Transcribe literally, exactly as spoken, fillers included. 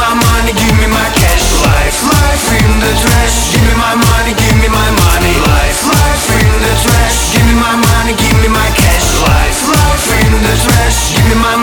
my money, give me my cash. Life, life in the trash. Give me my money, give me my money. Life, life in the trash. Give me my money, give me my cash. Life, life in the trash. Give me my